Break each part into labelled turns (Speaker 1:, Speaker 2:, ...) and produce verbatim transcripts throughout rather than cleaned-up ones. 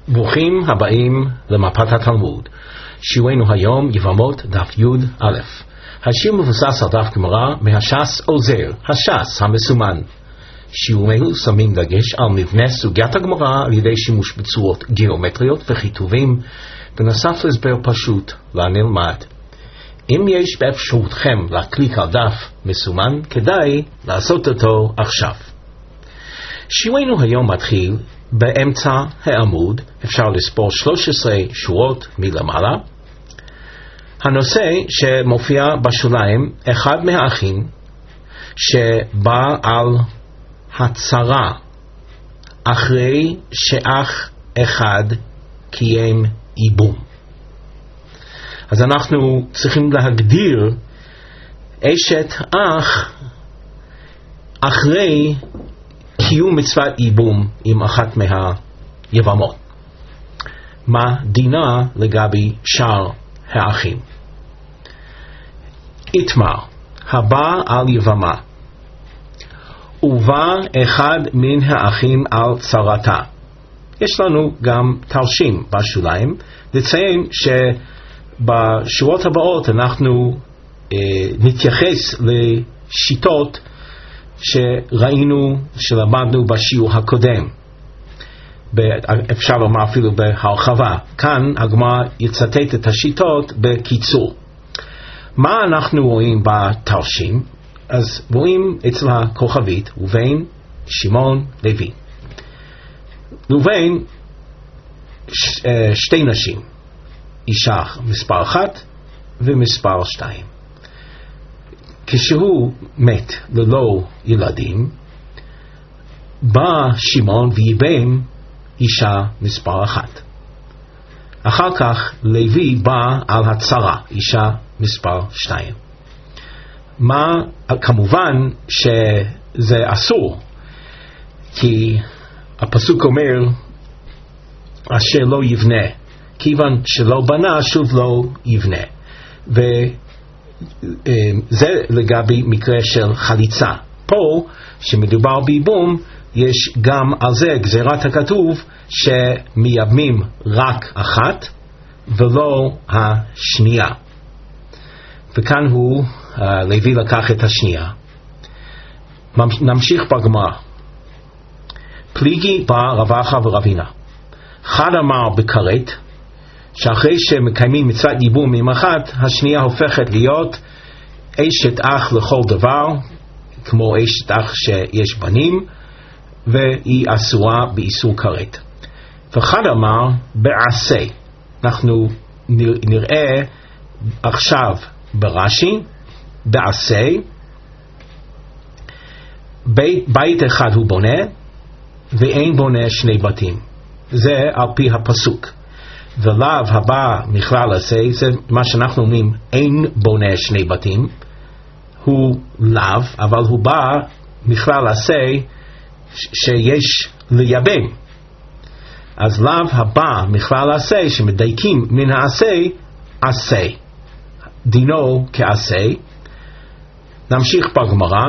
Speaker 1: ברוכים הבאים למפת התלמוד. שיעורנו היום יבמות דף י' א'. השיר מבוסס על דף גמרא מהש"ס עוזר, הש"ס המסומן. שיעורנו שמים דגש על מבנה סוגיית הגמרא על ידי שימוש בצורות גיאומטריות וכיתובים, בנוסף להסבר פשוט לנלמד. אם יש באפשרותכם להקליק על דף מסומן, כדאי לעשות אותו עכשיו. שיעורנו היום מתחיל באמצע העמוד, אפשר לספור שלוש עשרה שורות מלמעלה. הנושא שמופיע בשוליים, אחד מהאחים שבא על הצרה אחרי שאח אחד קיים ייבום. אז אנחנו צריכים להגדיר אשת אח אחרי קיום מצוות ייבום עם אחת מהיבמות. מה דינה לגבי שאר האחים? איתמר, הבא על יבמה, ובא אחד מן האחים על צרתה. יש לנו גם תרשים בשוליים, לציין שבשורות הבאות אנחנו אה, נתייחס לשיטות שראינו, שלמדנו בשיעור הקודם. אפשר לומר אפילו בהרחבה. כאן הגמרא יצטט את השיטות בקיצור. מה אנחנו רואים בתרשים? אז רואים אצל הכוכבית ראובן, שמעון, לוי. ראובן ש, שתי נשים, אישה מספר אחת ומספר שתיים. כשהוא מת ללא ילדים, בא שמעון וייבם אישה מספר אחת. אחר כך לוי בא על הצרה, אישה מספר שתיים. מה, כמובן שזה אסור, כי הפסוק אומר אשר לא יבנה, כיוון שלא בנה שוב לא יבנה. ו זה לגבי מקרה של חליצה. פה שמדובר בייבום, יש גם על זה גזירת הכתוב שמייבמים רק אחת ולא השנייה. וכאן הוא uh, לוי לקח את השנייה. נמשיך בגמרא. פליגי בא רבחה ורבינה. אחד אמר בכרת, שאחרי שמקיימים מצוות ייבום עם אחת, השנייה הופכת להיות אשת אח לכל דבר, כמו אשת אח שיש בנים, והיא אסורה באיסור כרת. ואחד אמר בעשה. אנחנו נראה עכשיו ברש"י, בעשה, בית, בית אחד הוא בונה, ואין בונה שני בתים. זה על פי הפסוק. ולאו הבא מכלל עשה, זה מה שאנחנו אומרים, אין בונה שני בתים, הוא לאו, אבל הוא בא מכלל עשה שיש לייבם. אז לאו הבא מכלל עשה שמדייקים מן העשה, עשה. דינו כעשה. נמשיך בגמרא.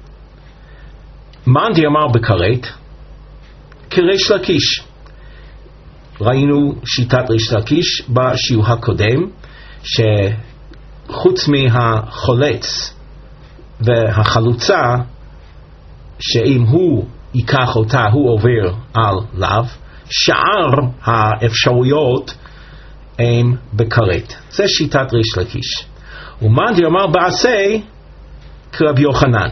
Speaker 1: מאן דאמר בכרת, כריש לקיש. ראינו שיטת ריש לקיש בשיעור הקודם, שחוץ מהחולץ והחלוצה, שאם הוא ייקח אותה הוא עובר על לאו, שאר האפשרויות הם בכרת. זה שיטת ריש לקיש. ומאן דאמר בעשה כרבי יוחנן.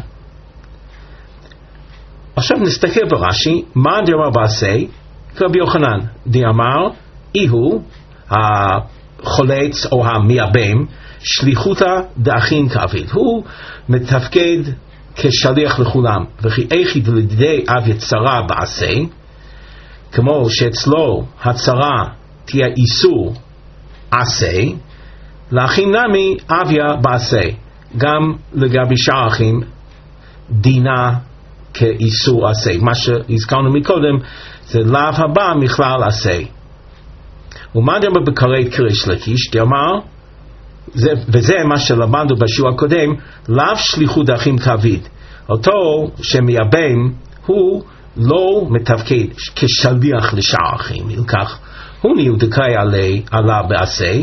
Speaker 1: עכשיו נסתכל ברש"י. מאן דאמר בעשה כרבי יוחנן, דאמר איהו החולץ או המייבם שליחותא דאחים כאביד. הוא מתפקד כשליח לכולם. וכי איכי דלידי אביה צרה בעשה, כמו שאצלו הצרה תהיה איסור עשה, לאחים נמי אביה בעשה. גם לגבי שאר אחים דינה כאיסור עשה. מה שהזכרנו מקודם זה לאו הבא מכלל עשה. ומה דאמר בכרת כריש לקיש? דאמר, וזה מה שלמדנו בשיעור הקודם, לאו שליחות דאחים כאביד. אותו שמייבם הוא לא מתפקד כשליח לשאר אחים, כך הוא ניודקאי עלה בעשה,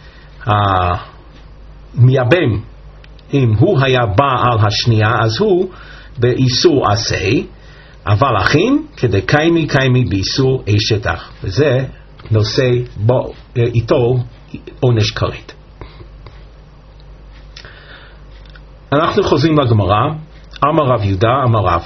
Speaker 1: המייבם, אם הוא היה בא על השנייה, אז הוא באיסור עשה, אבל אחים, כדי קיימי קיימי באיסור אשת אח. וזה נושא בו, איתו עונש כרת. אנחנו חוזרים לגמרא, אמר רב יהודה, אמר רב.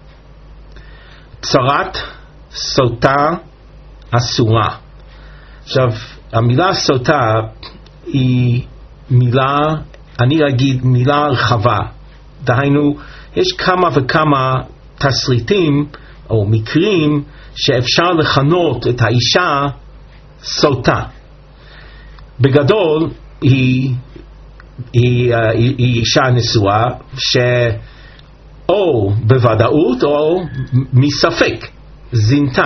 Speaker 1: צרת סוטה אסורה. עכשיו, המילה סוטה היא מילה, אני אגיד מילה רחבה. דהיינו, יש כמה וכמה תסריטים או מקרים שאפשר לכנות את האישה סוטה. בגדול, היא, היא, היא, היא אישה נשואה שאו בוודאות או מספק זינתה.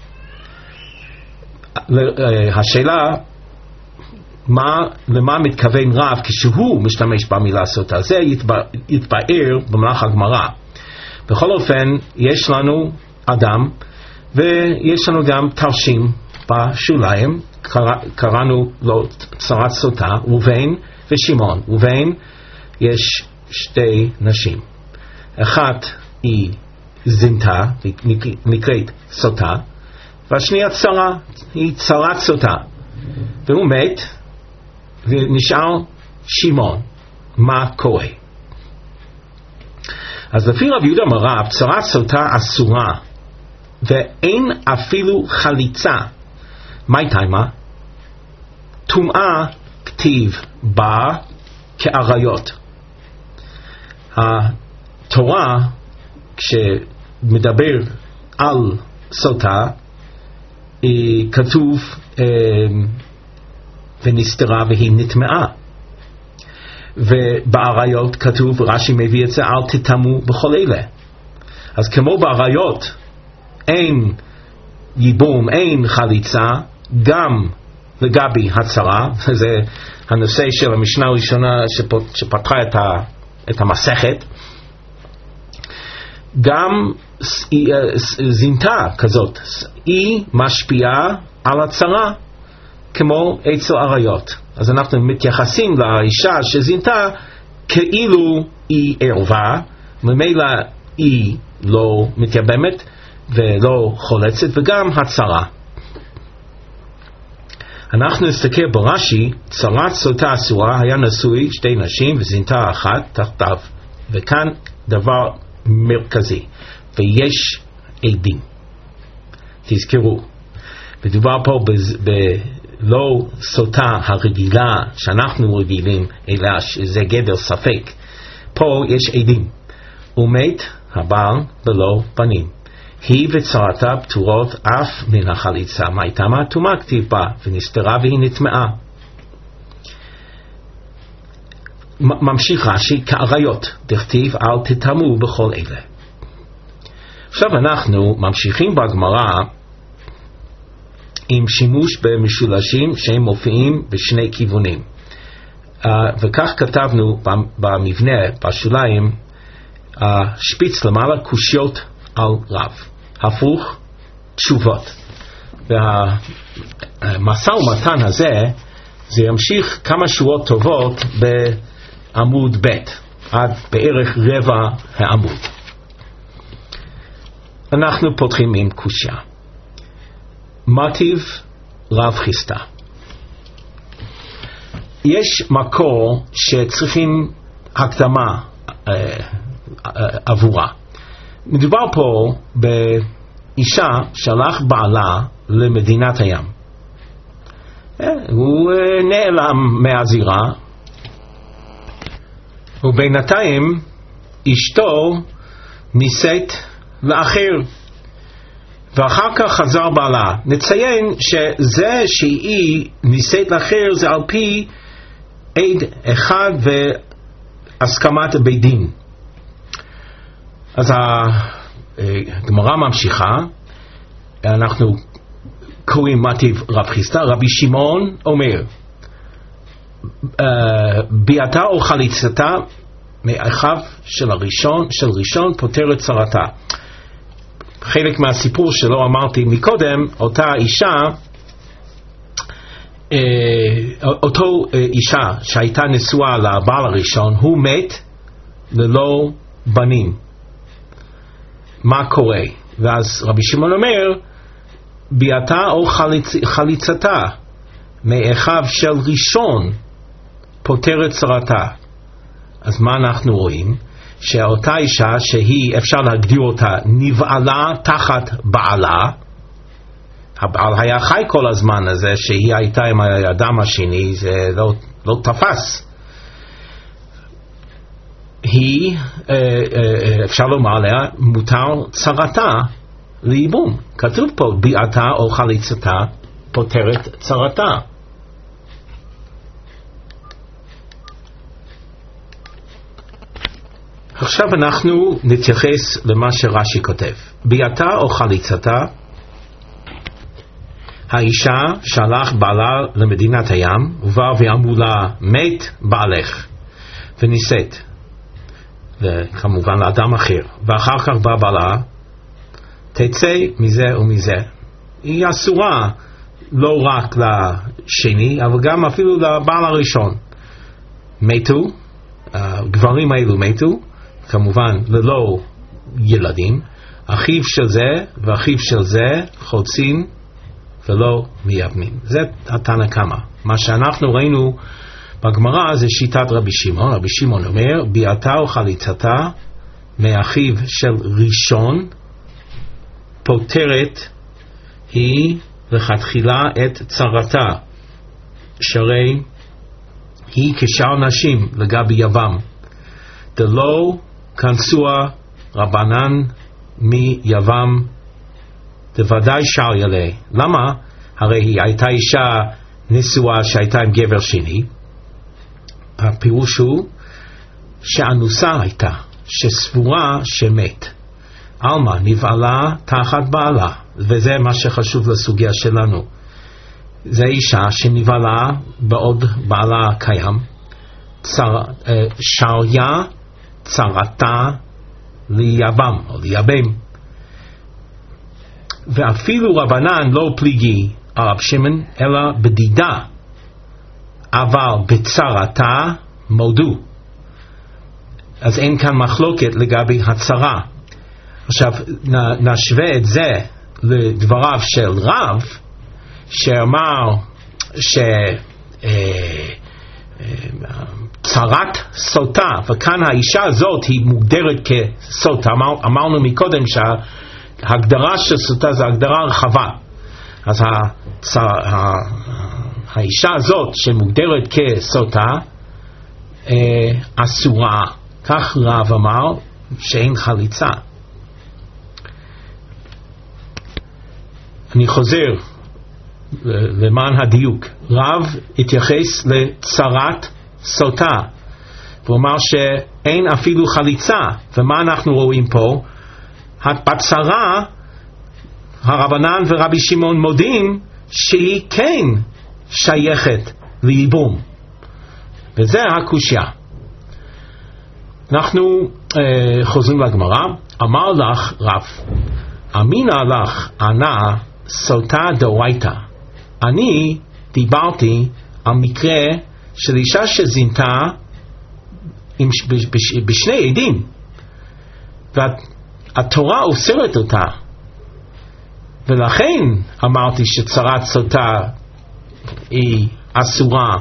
Speaker 1: השאלה, מה, למה מתכוון רב כשהוא משתמש במילה סוטה? זה יתבאר במהלך הגמרא. בכל אופן, יש לנו אדם ויש לנו גם תרשים בשוליים, קרא, קראנו לו צרת סוטה, ראובן ושמעון. ראובן יש שתי נשים, אחת היא זינתה, נקראת סוטה, והשנייה צרה, היא צרת סוטה, והוא מת ונשאר שמעון. מה קורה? אז לפי רב יהודה אמר רב, צרת סוטה אסורה ואין אפילו חליצה. מה תימה? טומאה כתיב בה כאריות. התורה כשמדבר על סוטה כתוב ונסתרה והיא נטמעה, ובאריות כתוב, רש"י מביא את זה, אל תטמאו בכל אלה. אז כמו באריות אין ייבום, אין חליצה, גם לגבי הצרה, זה הנושא של המשנה הראשונה שפתחה את, ה, את המסכת, גם זינתה כזאת, היא משפיעה על הצרה כמו אצל אריות. אז אנחנו מתייחסים לאישה שזינתה כאילו היא ערווה, ממילא היא לא מתייבמת ולא חולצת, וגם הצרה. אנחנו נסתכל ברש"י, צרת סוטה אסורה, היה נשוי שתי נשים וזינתה אחת תחתיו, וכאן דבר מרכזי, ויש עדים. תזכרו, מדובר פה ב... לא סוטה הרגילה שאנחנו רגילים אלא שזה גדר ספק. פה יש עדים. ומת הבעל בלא בנים, היא וצרתה פטורות אף מן החליצה. מה הייתה? מה טומאה כתיב בה ונסתרה והיא נטמעה. ממשיך רש"י, כאריות דכתיב אל תטמאו בכל אלה. עכשיו אנחנו ממשיכים בגמרא עם שימוש במשולשים שהם מופיעים בשני כיוונים. Uh, וכך כתבנו במבנה, בשוליים, uh, שפיץ למעלה, קושיות על רב. הפוך, תשובות. והמשא ומתן הזה, זה ימשיך כמה שורות טובות בעמוד ב' עד בערך רבע העמוד. אנחנו פותחים עם קושיה. מטיב רב חיסטה. יש מקור שצריכים הקדמה אה, אה, עבורה. מדובר פה באישה שהלך בעלה למדינת הים. אה, הוא אה, נעלם מהזירה, ובינתיים אשתו נישאת לאחר. ואחר כך חזר בעלה. נציין שזה שהיא נישאת לאחר זה על פי עד אחד והסכמת בית דין. אז הגמרא ממשיכה, אנחנו קוראים מטיב רב חיסטה. רבי שמעון אומר, ביאתה או חליצתה מאחיו של הראשון, של ראשון פותרת צרתה. חלק מהסיפור שלו אמרתי מקודם, אותה אישה אותו אישה שהייתה נשואה לבעל הראשון, הוא מת ללא בנים. מה קורה? ואז רבי שמעון אומר, ביאתה או חליצ... חליצתה מאחיו של ראשון פותרת צרתה. אז מה אנחנו רואים? שאותה אישה שהיא, אפשר להגדיר אותה, נבעלה תחת בעלה, הבעל היה חי כל הזמן הזה, שהיא הייתה עם האדם השני, זה לא, לא תפס. היא, אפשר לומר עליה, מותר צרתה לייבום. כתוב פה, ביאתה או חליצתה פותרת צרתה. עכשיו אנחנו נתייחס למה שרש"י כותב. ביאתה או חליצתה, האישה שלח בעלה למדינת הים, ובא ואמרו לה, מת בעלך, ונישאת, וכמובן לאדם אחר, ואחר כך בא בעלה, תצא מזה ומזה. היא אסורה לא רק לשני, אבל גם אפילו לבעל הראשון. מתו, הגברים האלו מתו, כמובן ללא ילדים, אחיו של זה ואחיו של זה חוצים ולא מייבמים. זה התנא קמא. מה שאנחנו ראינו בגמרא זה שיטת רבי שמעון. רבי שמעון אומר, ביאתה או חליצתה מאחיו של ראשון פותרת היא לכתחילה את צרתה, שהרי היא כשאר נשים לגבי יבם, דלא כנסוה רבנן מיבם דוודאי שר ילה. למה? הרי היא הייתה אישה נשואה שהייתה עם גבר שני. הפירוש הוא שאנוסה הייתה, שסבורה שמת. אלמה נבעלה תחת בעלה, וזה מה שחשוב לסוגיה שלנו. זה אישה שנבעלה בעוד בעלה קיים, צר, שריה צרתה ליבם או ליבם. ואפילו רבנן לא פליגי על רב שמעון אלא בדידה, אבל בצרתה מודו. אז אין כאן מחלוקת לגבי הצרה. עכשיו נשווה את זה לדבריו של רב, שאמר שצרת סוטה, וכאן האישה הזאת היא מוגדרת כסוטה. אמר, אמרנו מקודם שההגדרה של סוטה זה הגדרה רחבה. אז הצר, האישה הזאת שמוגדרת כסוטה אסורה. כך רב אמר שאין חליצה. אני חוזר למען הדיוק. רב התייחס לצרת סוטה, הוא אמר שאין אפילו חליצה. ומה אנחנו רואים פה? בצרה הרבנן ורבי שמעון מודים שהיא כן שייכת לייבום, וזה הקושיה. אנחנו אה, חוזרים לגמרא. אמר לך רב, אמינה לך ענה סוטה דאורייתא. אני דיברתי על מקרה של אישה שזינתה עם, בש, בש, בשני עדים, והתורה אוסרת אותה, ולכן אמרתי שצרת סוטה היא אסורה.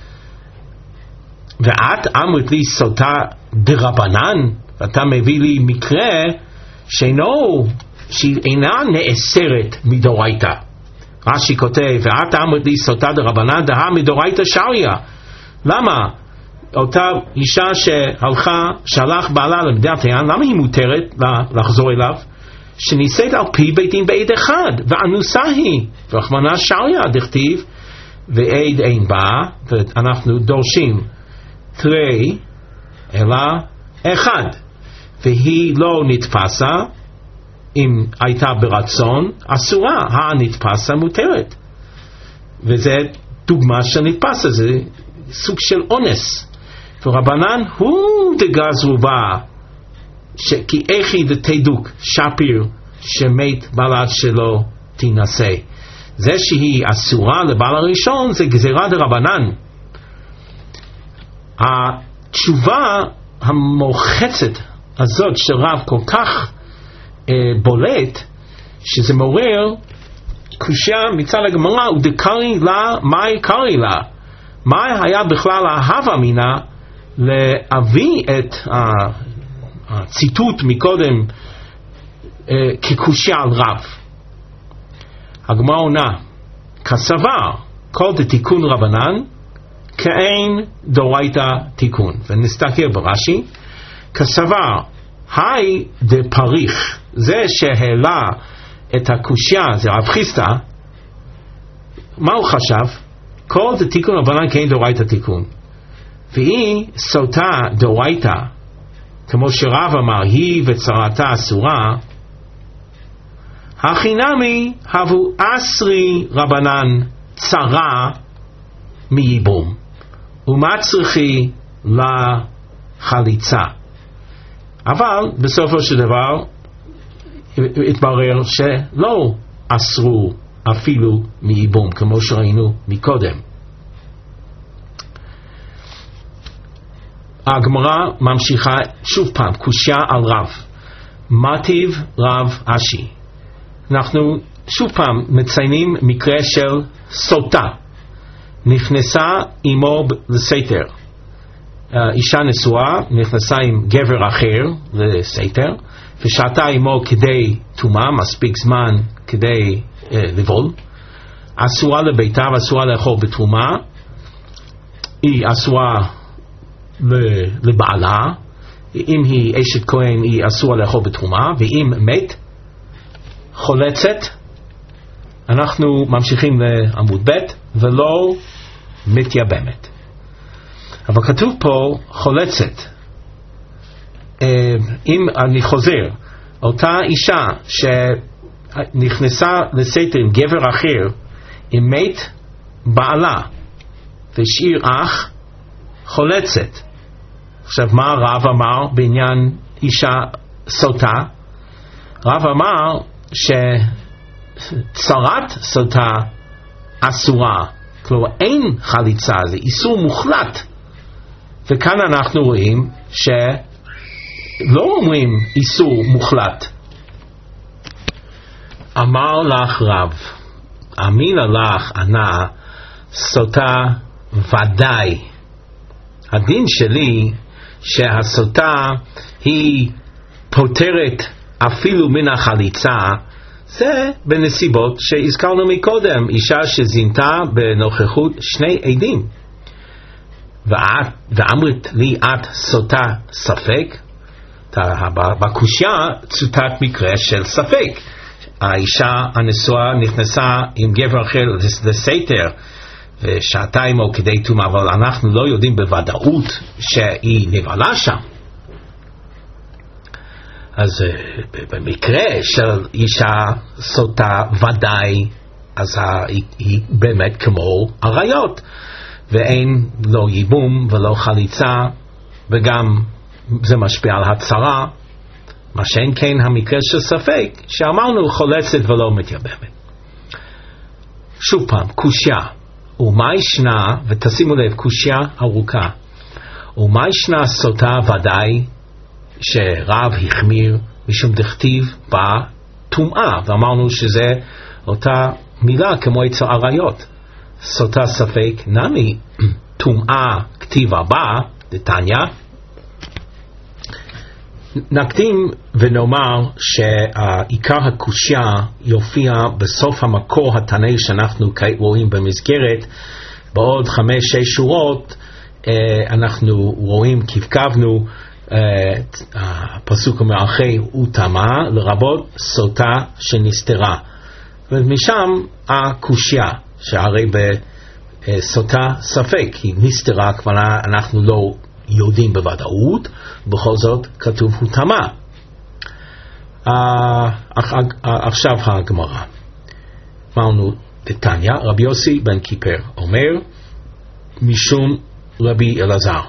Speaker 1: ואת אמרת לי סוטה דרבנן, ואתה מביא לי מקרה שאינו, שהיא אינה נאסרת מדאורייתא. רש"י כותב, ואת אמרת לי סוטה דרבנן דהה מדאורייתא שריה. למה? אותה אישה שהלכה, שלח בעלה למדינת הים, למה היא מותרת לחזור אליו? שנישאת על פי בית דין בעד אחד, ואנוסה היא, ורחמנא שריה דכתיב, ועד אין בה, ואנחנו דורשים תרי אלא אחד, והיא לא נתפסה. אם הייתה ברצון אסורה, הנתפסה מותרת. וזה דוגמה של נתפסה, זה סוג של אונס. ורבנן הוא דגזרו בה, כי איכי דתדוק שפיר שמת בלד שלו תינשא. זה שהיא אסורה לבעל הראשון זה גזירה דרבנן. התשובה המוחצת הזאת של רב כל כך אה, בולט, שזה מעורר קושיה מצד הגמרא, ודקרי לה, מהי קרי לה? מה היה בכלל ההווה מינה להביא את הציטוט מקודם אה, כקושיה על רב? הגמרא עונה, כסבר כל דתיקון רבנן כאין דאורייתא תיקון. ונסתכל ברש"י, כסבר היי דפריך, זה שהעלה את הקושיה זה רב חיסדא, מה הוא חשב? כל דתיקון רבנן כאין דאורייתא תיקון, והיא סוטה דאורייתא, כמו שרב אמר היא וצרתה אסורה, החינמי הבו אסרי רבנן צרה מייבום, ומה צריכי לחליצה. אבל בסופו של דבר התברר שלא אסרו אפילו מייבום, כמו שראינו מקודם. הגמרא ממשיכה שוב פעם, קושיה על רב. מטיב רב אשי. אנחנו שוב פעם מציינים מקרה של סוטה. נכנסה עמו לסתר. אישה נשואה נכנסה עם גבר אחר לסתר, ושהתה עמו כדי טומאה, מספיק זמן כדי אה, לבול. אסורה לביתה ואסורה לאכול בתרומה. היא אסורה לבעלה. אם היא אשת כהן היא אסורה לאכול בתרומה, ואם מת חולצת. אנחנו ממשיכים לעמוד ב' ולא מתייבמת. אבל כתוב פה חולצת. אם אני חוזר, אותה אישה שנכנסה לסתר עם גבר אחר, אם מת בעלה והשאיר אח, חולצת. עכשיו מה רב אמר בעניין אישה סוטה? רב אמר שצרת סוטה אסורה, כלומר אין חליצה, זה איסור מוחלט. וכאן אנחנו רואים שלא אומרים איסור מוחלט. אמר לך רב, אמינה לך ענה סוטה ודאי. הדין שלי שהסוטה היא פותרת אפילו מן החליצה, זה בנסיבות שהזכרנו מקודם, אישה שזינתה בנוכחות שני עדים. ואת, ואמרת לי את סוטה ספק, בקושיה צוטט מקרה של ספק. האישה הנשואה נכנסה עם גבר אחר לסתר ושהתה עמו כדי טומאה, אבל אנחנו לא יודעים בוודאות שהיא נבעלה שם. אז במקרה של אישה סוטה ודאי, אז היא, היא באמת כמו עריות, ואין לא ייבום ולא חליצה, וגם זה משפיע על הצרה. מה שאין כן המקרה של ספק, שאמרנו חולצת ולא מתייבמת. שוב פעם, קושיה. ומה ישנה, ותשימו לב, קושיה ארוכה. ומה ישנה סוטה ודאי, שרב החמיר משום דכתיב בטומאה, ואמרנו שזה אותה מילה כמו אצל עריות. סוטה ספק נמי טומאה כתיב הבא דתניא. נקדים ונאמר שעיקר הקושיה יופיע בסוף המקור התנאי שאנחנו רואים במסגרת. בעוד חמש שש שורות אנחנו רואים כבקבנו הפסוק אומר אחרי וטמא לרבות סוטה שנסתרה, ומשם הקושיה שהרי בסוטה ספק היא נסתרה, כבר אנחנו לא יודעים בוודאות, בכל זאת כתוב הוא טמא. עכשיו הגמרא. אמרנו דתניא, רבי יוסי בן קיפר אומר משום רבי אלעזר,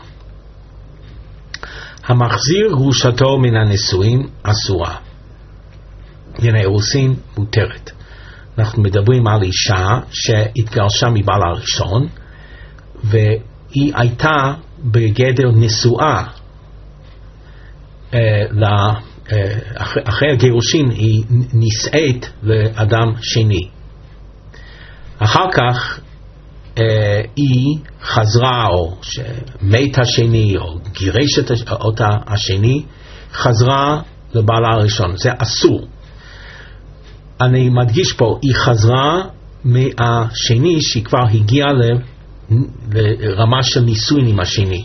Speaker 1: המחזיר גרושתו מן הנישואין אסורה, מן האירוסין מותרת, אנחנו מדברים על אישה שהתגרשה מבעלה הראשון, והיא הייתה בגדר נשואה. Uh, לה, uh, אחרי, אחרי הגירושין היא נישאת לאדם שני. אחר כך uh, היא חזרה, או שמת השני או גירש אותה השני, חזרה לבעלה הראשון. זה אסור. אני מדגיש פה, היא חזרה מהשני שהיא כבר הגיעה לרמה של נישואין עם השני.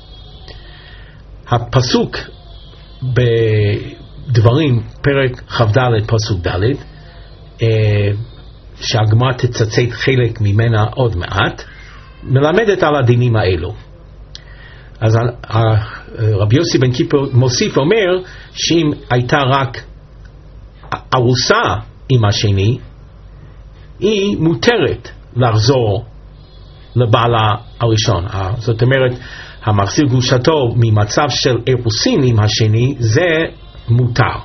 Speaker 1: הפסוק בדברים, פרק כ"ד פסוק ד', שהגמרא תצטט חלק ממנה עוד מעט, מלמדת על הדינים האלו. אז רבי יוסי בן קיפר מוסיף אומר שאם הייתה רק ארוסה עם השני, היא מותרת לחזור לבעלה הראשון. זאת אומרת, המחזיר גרושתו ממצב של אירוסין עם השני, זה מותר.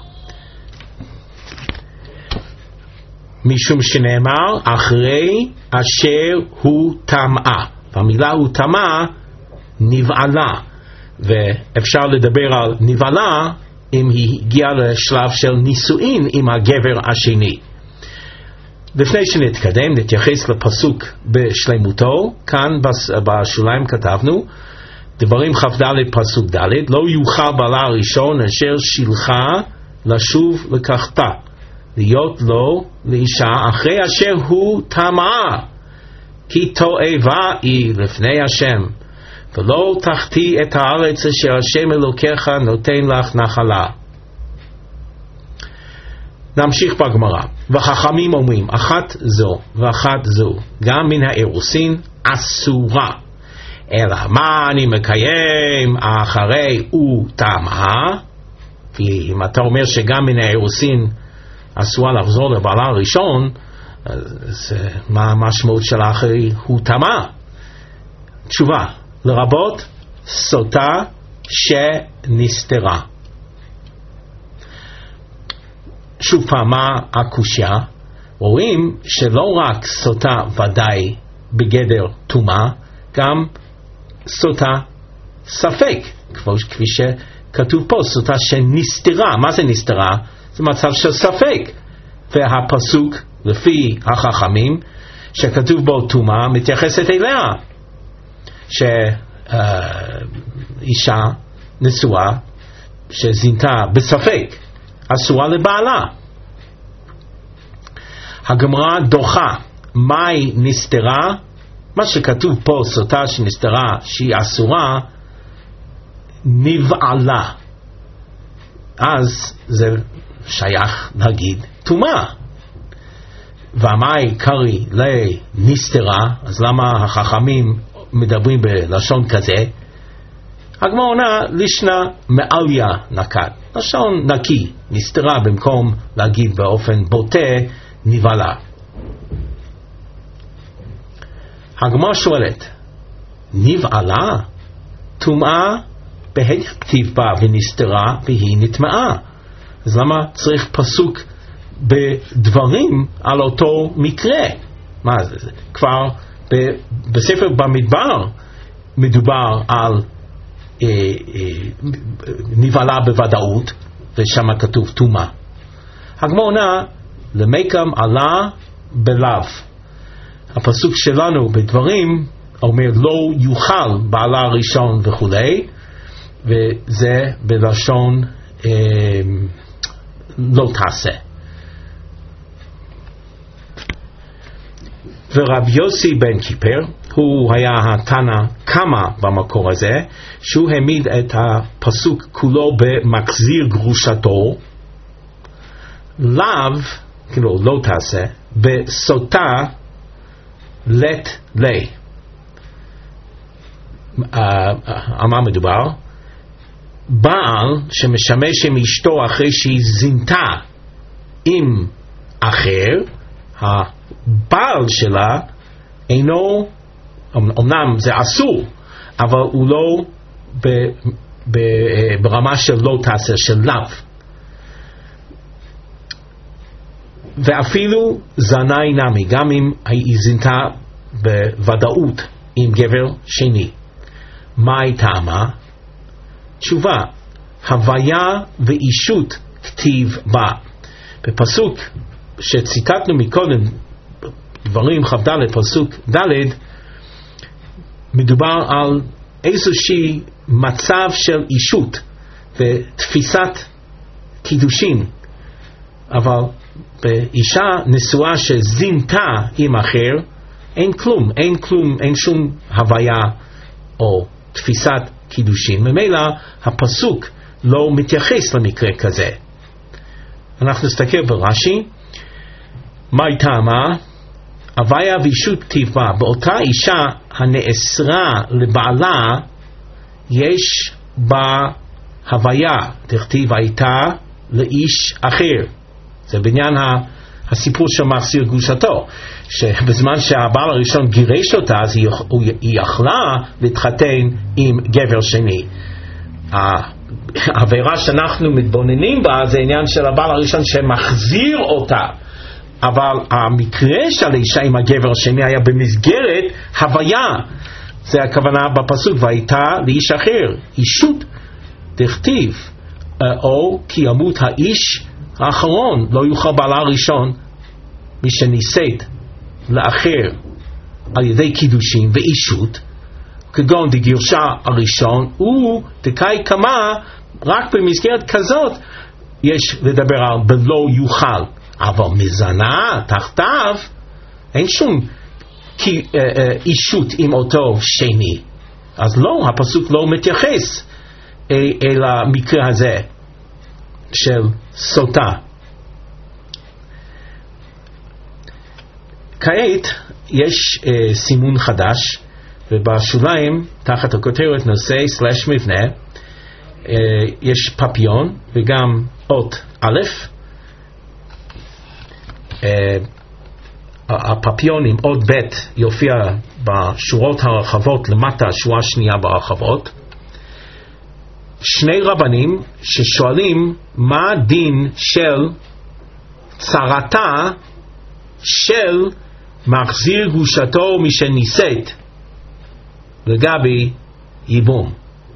Speaker 1: משום שנאמר, אחרי אשר הוא טמאה. והמילה הוא טמאה, נבעלה. ואפשר לדבר על נבעלה אם היא הגיעה לשלב של נישואין עם הגבר השני. לפני שנתקדם, נתייחס לפסוק בשלמותו. כאן בשוליים כתבנו, דברים כ"ד פסוק ד', לא יוכל בעלה הראשון אשר שילחה לשוב לקחתה, להיות לו לאישה אחרי אשר הוא טמאה, כי תועבה היא לפני השם, ולא תחטיא את הארץ אשר השם אלוקיך נותן לך נחלה. נמשיך בגמרא. וחכמים אומרים, אחת זו ואחת זו גם מן האירוסין אסורה, אלא מה אני מקיים אחרי הוא טמאה. כי אם אתה אומר שגם מן האירוסין אסורה לחזור לבעלה הראשון, אז מה המשמעות של אחרי הוא טמאה? תשובה, לרבות סוטה שנסתרה. שוב פעם, מה הקושיה? רואים שלא רק סוטה ודאי בגדר טומאה, גם סוטה ספק, כפי שכתוב פה, סוטה שנסתרה. מה זה נסתרה? זה מצב של ספק. והפסוק לפי החכמים שכתוב בו טומאה מתייחסת אליה, שאישה נשואה שזינתה בספק אסורה לבעלה. הגמרא דוחה מהי נסתרה. מה שכתוב פה סוטה שנסתרה שהיא אסורה, נבעלה, אז זה שייך להגיד טומאה. והמאי קרי לנסתרה, אז למה החכמים מדברים בלשון כזה? הגמרא עונה לישנא מעליא נקט, לשון נקי, נסתרה במקום להגיד באופן בוטה נבעלה. הגמרא שואלת, נבעלה? טומאה בהיכן כתיב בה ונסתרה והיא נטמאה? אז למה צריך פסוק בדברים על אותו מקרה? מה זה? כבר ב, בספר במדבר מדובר על אה, אה, נבעלה בוודאות, ושם כתוב טומאה. הגמרא עונה למקם עלה בלאו. הפסוק שלנו בדברים אומר לא יוכל בעלה הראשון וכולי, וזה בלשון אה, לא תעשה. ורב יוסי בן קיפר, הוא היה התנא קמא במקור הזה, שהוא העמיד את הפסוק כולו במחזיר גרושתו, לאו, כאילו לא תעשה, בסוטה לת לי. על מה מדובר? בעל שמשמש עם אשתו אחרי שהיא זינתה עם אחר, הבעל שלה אינו, אמנם זה אסור, אבל הוא לא ב, ב, ברמה של לא תעשה, של לאו. ואפילו זנה נמי, גם אם היא זינתה בוודאות עם גבר שני. מה היא טעמה? תשובה, הוויה ואישות כתיב בה. בפסוק שציטטנו מקודם, דברים כ"ד פסוק ד', מדובר על איזושהי מצב של אישות ותפיסת קידושין, אבל באישה נשואה שזינתה עם אחר אין כלום, אין כלום, אין שום הוויה או תפיסת קידושין. ממילא הפסוק לא מתייחס למקרה כזה. אנחנו נסתכל ברש"י, מה היא טעמה? הוויה ואישות כתיב בה. באותה אישה הנאסרה לבעלה יש בה הוויה, תכתיב הייתה לאיש אחר. זה בעניין הסיפור של מחזיר גרושתו, שבזמן שהבעל הראשון גירש אותה, אז היא יכלה להתחתן עם גבר שני. העבירה שאנחנו מתבוננים בה זה עניין של הבעל הראשון שמחזיר אותה, אבל המקרה של האישה עם הגבר השני היה במסגרת הוויה. זה הכוונה בפסוק, והייתה לאיש אחר, אישות דכתיב, או כי ימות האיש האחרון לא יוכל בעלה הראשון, מי שנישאת לאחר על ידי קידושין ואישות, כגון דגירשה הראשון, הוא דקאי כמה, רק במסגרת כזאת יש לדבר על בלא יוכל, אבל מזנה תחתיו אין שום אישות עם אותו שני. אז לא, הפסוק לא מתייחס אל המקרה הזה של סוטה. כעת יש uh, סימון חדש, ובשוליים תחת הכותרת נושא סלש מבנה uh, יש פפיון וגם אות א'. uh, הפפיון עם אות ב' יופיע בשורות הרחבות למטה, שורה שנייה ברחבות. שני רבנים ששואלים מה דין של צרתה של מחזיר גרושתו משנישאת לגבי ייבום.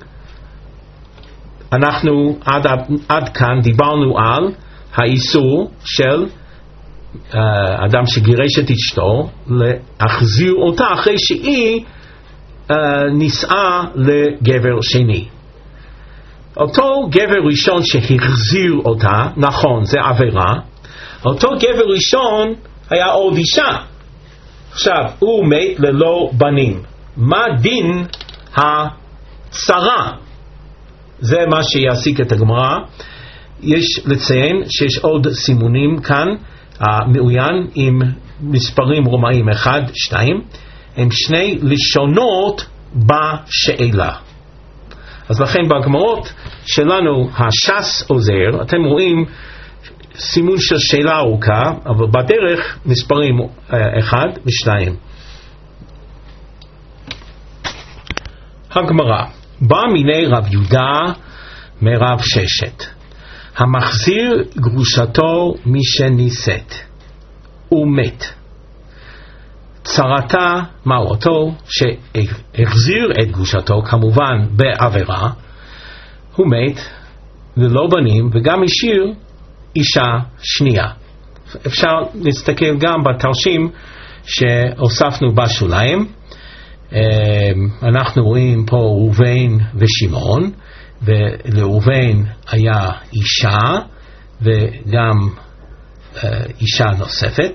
Speaker 1: אנחנו עד, עד כאן דיברנו על האיסור של uh, אדם שגירש את אשתו להחזיר אותה אחרי שהיא uh, נישאה לגבר שני. אותו גבר ראשון שהחזיר אותה, נכון, זה עבירה. אותו גבר ראשון היה עוד אישה. עכשיו, הוא מת ללא בנים. מה דין הצרה? זה מה שיעסיק את הגמרא. יש לציין שיש עוד סימונים כאן, המעוין עם מספרים רומאים אחד, שתיים, הם שני לשונות בשאלה. אז לכן בגמרות שלנו הש"ס עוזר, אתם רואים סימון של שאלה ארוכה, אבל בדרך מספרים אחד ושתיים. הגמרא, בא מיני רב יהודה מרב ששת, המחזיר גרושתו משנישאת ומת, צרתה מהו? אותו שהחזיר את גרושתו כמובן בעבירה, הוא מת ללא בנים וגם השאיר אישה שנייה. אפשר להסתכל גם בתרשים שהוספנו בשוליים. אנחנו רואים פה ראובן ושמעון, ולראובן היה אישה וגם אישה נוספת.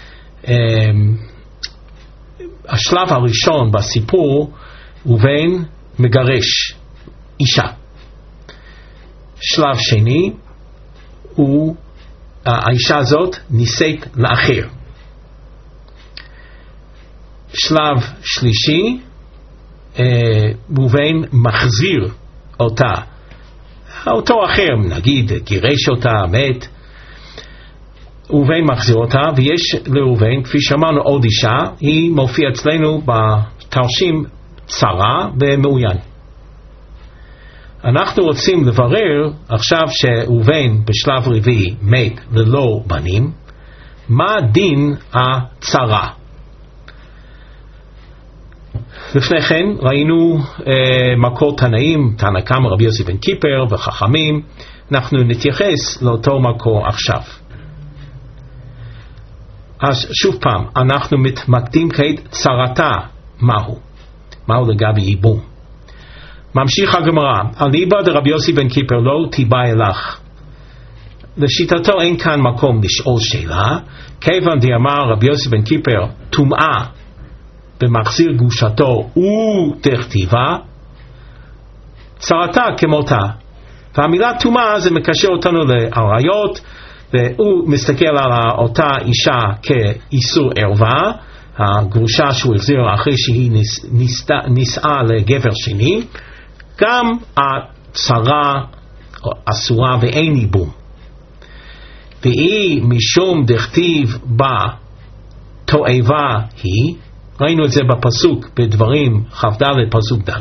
Speaker 1: השלב הראשון בסיפור, ראובן מגרש אישה. שלב שני, הוא, האישה הזאת נישאת לאחר. שלב שלישי, ראובן מחזיר אותה. אותו אחר, נגיד, גירש אותה, מת. ראובן מחזיר אותה, ויש לראובן, כפי שאמרנו, עוד אישה, היא מופיעה אצלנו בתרשים צרה ומעוין. אנחנו רוצים לברר עכשיו שראובן בשלב רביעי מת ללא בנים, מה דין הצרה? לפני כן ראינו אה, מקור תנאים, תנא קמא רבי יוסי בן קיפר וחכמים. אנחנו נתייחס לאותו מקור עכשיו. אז שוב פעם, אנחנו מתמקדים כעת צרתה מהו, מהו לגבי ייבום. ממשיך הגמרא, אליבא דרבי יוסי בן קיפר לא תיבא אלך. לשיטתו אין כאן מקום לשאול שאלה, כיוון דאמר רבי יוסי בן קיפר טומאה במחזיר גושתו ודכתיבה, צרתה כמותה. והמילה טומאה זה מקשר אותנו לעריות, והוא מסתכל על אותה אישה כאיסור ערווה, הגרושה שהוא החזיר אחרי שהיא נישאה לגבר שני, גם הצרה אסורה ואין ייבום. והיא משום דכתיב בה תועבה היא, ראינו את זה בפסוק בדברים כ"ד פסוק ד',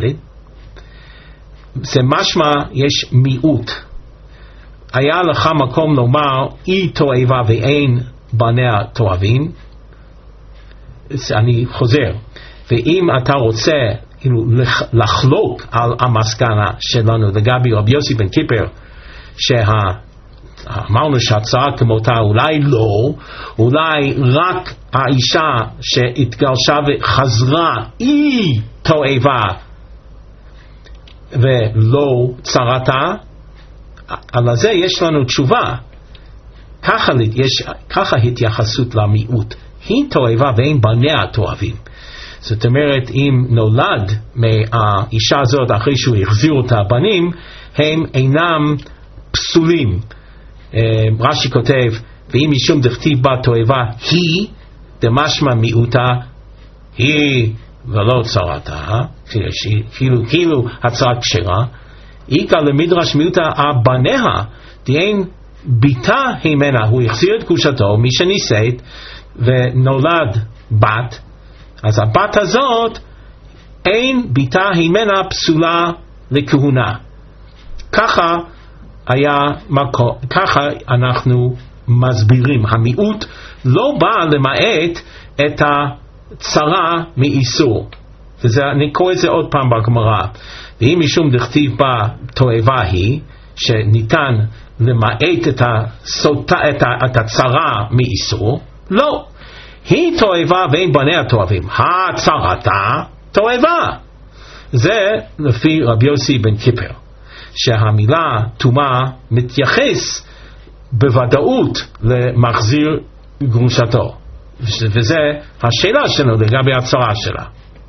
Speaker 1: זה משמע יש מיעוט. היה לך מקום לומר היא תועבה ואין בניה תועבים. אני חוזר, ואם אתה רוצה כאילו, לחלוק על המסקנה שלנו לגבי רבי יוסי בן קיפר שאמרנו שהצרה כמותה אולי לא, אולי רק האישה שהתגרשה וחזרה היא תועבה ולא צרתה, על זה יש לנו תשובה. ככה, יש, ככה התייחסות למיעוט, היא תועבה ואין בניה תועבים. זאת אומרת, אם נולד מהאישה הזאת אחרי שהוא החזיר אותה בנים, הם אינם פסולים. רש"י כותב, ואם משום דכתיב בה תועבה היא, דמשמע מיעוטה היא ולא צרתה, כאילו, כאילו הצרה כשרה, איקה למדרש מיעוטה הבניה, דאין ביתה הימנה, הוא החזיר את גושתו, מי שנישאת ונולד בת, אז הבת הזאת אין ביתה הימנה פסולה לכהונה. ככה היה מקור, ככה אנחנו מסבירים, המיעוט לא בא למעט את הצרה מאיסור, וזה, אני קורא את זה עוד פעם בגמרא, ואם משום דכתיב בה תועבה היא, שניתן למעט את, הסוטה, את, ה, את הצרה מאיסור, לא, היא תועבה ואין בניה תועבים, הצרתה תועבה. זה לפי רבי יוסי בן קיפר, שהמילה טומאה מתייחס בוודאות למחזיר גרושתו, וזה השאלה שלנו לגבי הצרה שלה.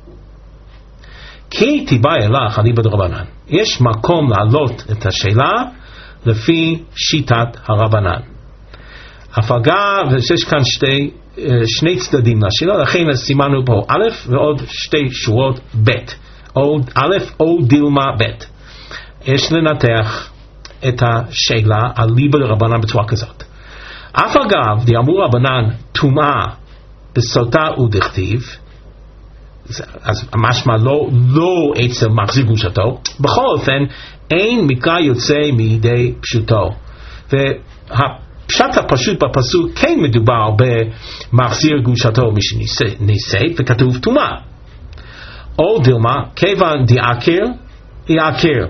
Speaker 1: כי תיבא אלך אליבא דרבנן, יש מקום להעלות את השאלה לפי שיטת הרבנן. הפגה, ויש כאן שתי, שני צדדים לשאלה, לכן סימנו פה א' ועוד שתי שורות ב', או א' או דילמה ב'. יש לנתח את השאלה על ליבא דרבנן בצורה כזאת. אף אגב, דאמרו רבנן טומאה בסוטה ודכתיב, אז משמע לא, לא אצל מחזיר גושתו, בכל אופן אין מקרא יוצא מידי פשוטו, והפשט הפשוט בפסוק כן מדובר במחזיר גושתו מי שנישאת, וכתוב טומאה. או דילמה, כיוון דעקר יעקר,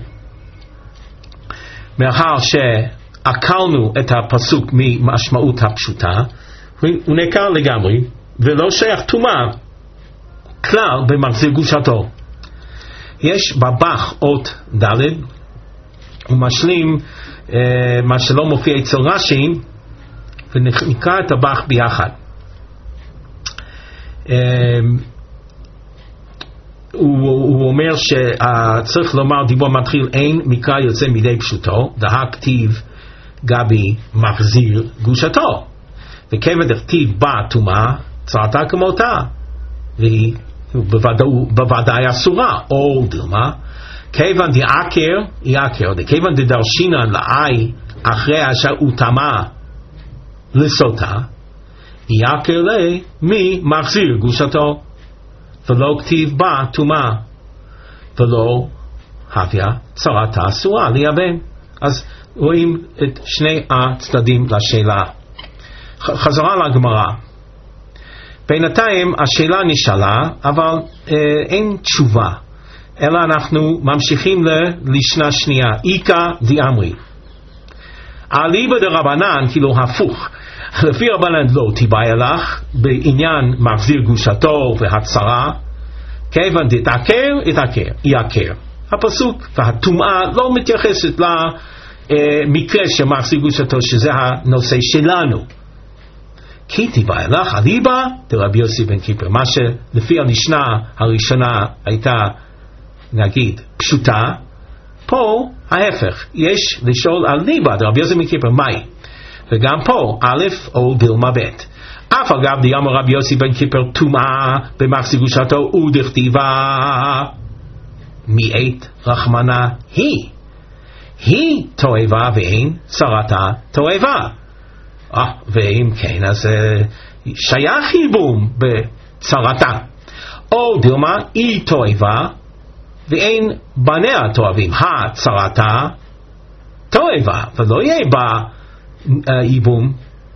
Speaker 1: מאחר שעקרנו את הפסוק ממשמעות הפשוטה, הוא נעקר לגמרי ולא שייך טומאה כלל במחזיר גושתו. יש בבח אות ד', הוא משלים אה, מה שלא מופיע אצל רש"י, ונקרא את הבח ביחד. אה, הוא, הוא אומר שצריך לומר דיבור מתחיל אין מקרא יוצא מידי פשוטו, דהה כתיב גבי מחזיר גושתו, וכיוון דכתיב בה טומאה צרתה כמותה, והיא בוודאי אסורה. או דילמה, כיוון דעקר יעקר, כיוון דדרשינן לאי אחרי אשר הוא טמא לסוטה, יעקר לי מי מחזיר גושתו, ולא כתיב בה טומאה, ולא הוויה צרתה אסורה לייבם. אז רואים את שני הצדדים לשאלה. חזרה לגמרא. בינתיים השאלה נשאלה, אבל אה, אין תשובה, אלא אנחנו ממשיכים ללשנה שנייה. איקה דיאמרי. אליבא דרבנן, כאילו הפוך. לפי רבנן לא תיבאי לך בעניין מחזיר גרושתו והצרה, כיוון דתעקר, יתעקר, יעקר. הפסוק והטומאה לא מתייחסת למקרה של מחזיר גרושתו, שזה הנושא שלנו. כי תיבאי לך אליבא דרבי יוסי בן קיפר, מה שלפי המשנה הראשונה הייתה נגיד פשוטה, פה ההפך, יש לשאול אליבא דרבי יוסי בן קיפר מהי, וגם פה א' או דילמה ב'. אף אגב דיאמר רבי יוסי בן קיפר טומאה במחזיר גרושתו ודכתיבה מעת רחמנה היא היא תועבה ואין צרתה תועבה. אה, ואם כן, אז uh, שייך ייבום בצרתה. או דילמה, היא תועבה ואין בניה תועבים, הצרתה תועבה ולא יהיה בה uh, ייבום.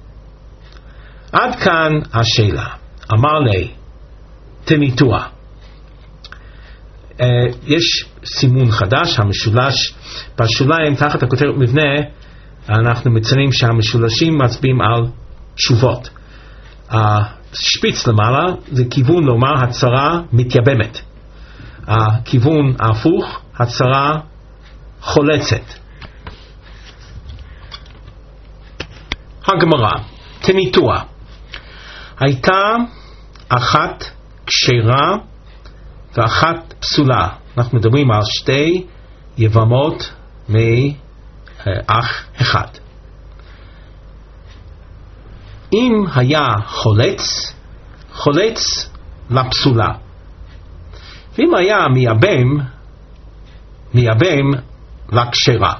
Speaker 1: עד כאן השאלה. אמר לי תמיתוה. uh, יש סימון חדש, המשולש בשוליים תחת הכותרת מבנה. אנחנו מציינים שהמשולשים מצביעים על תשובות. השפיץ למעלה זה כיוון לומר הצרה מתייבמת. הכיוון ההפוך, הצרה חולצת. הגמרא, תמיתוה. הייתה אחת כשרה ואחת פסולה. אנחנו מדברים על שתי יבמות מ... אח אחד. אם היה חולץ, חולץ לפסולה. ואם היה מייבם, מייבם לכשרה.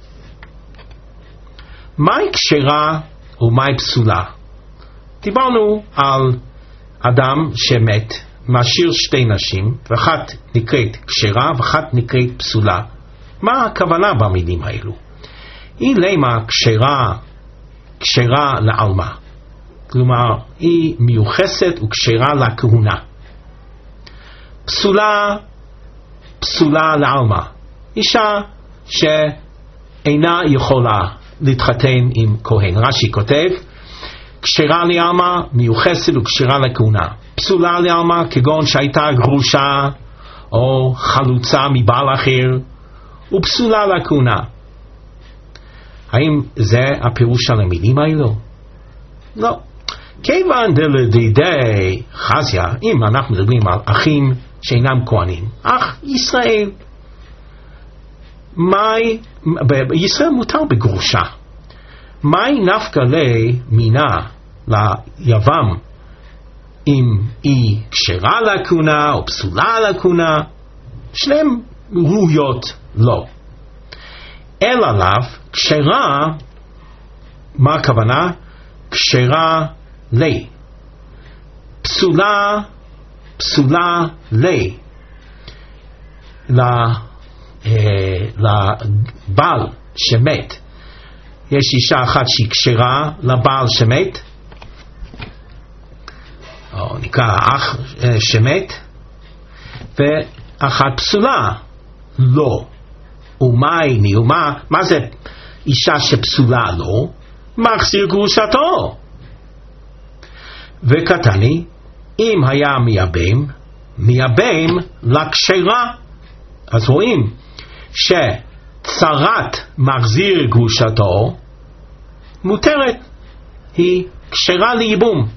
Speaker 1: מהי כשרה ומהי פסולה? דיברנו על אדם שמת, משאיר שתי נשים, ואחת נקראת כשרה ואחת נקראת פסולה. מה הכוונה במילים האלו? היא למה כשרה, כשרה לעלמה. כלומר, היא מיוחסת וכשרה לכהונה. פסולה, פסולה לעלמה. אישה שאינה יכולה להתחתן עם כהן. רש"י כותב, כשרה לעלמה מיוחסת וכשרה לכהונה. פסולה לעלמה כגון שהייתה גרושה או חלוצה מבעל אחר, ופסולה לכהונה. האם זה הפירוש של המילים האלו? לא. כיוון דלדידי חזיה, אם אנחנו מדברים על אחים שאינם כהנים, אח ישראל, מי, בישראל מותר בגרושה. מי נפקא לי מינה ליבם, אם היא כשרה לכהונה או פסולה לכהונה? שניהם ראויות לא. אלא לאו כשרה, מה הכוונה? כשרה לי. פסולה, פסולה לי. לבעל שמת, יש אישה אחת שהיא כשרה לבעל שמת, או נקרא אח שמת, ואחת פסולה לא. ומה איני, ומה, מה זה אישה שפסולה לא? מחזיר גרושתו. וקטני, אם היה מייבם, מייבם לכשרה. אז רואים שצרת מחזיר גרושתו מותרת, היא כשרה לייבום.